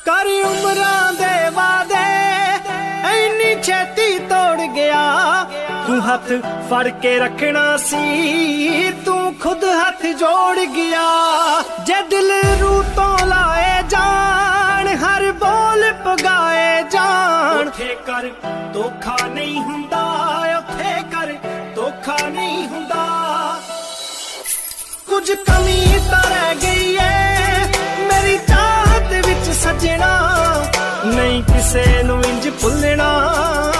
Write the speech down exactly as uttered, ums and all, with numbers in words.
कर उमरां दे वादे इन्नी छेती तोड़ गया। तू हथ फड़ के रखना सी, तू खुद हथ जोड़ गया। जे दिल रू तो लाए जान, हर बोल पगाए जान। उथे कर धोखा नहीं हुंदा, उथे कर धोखा नहीं हुंदा। कुछ कमी तो रह गई है मेरी चाहत विच सजना, नहीं किसे नूं इंज भुलना।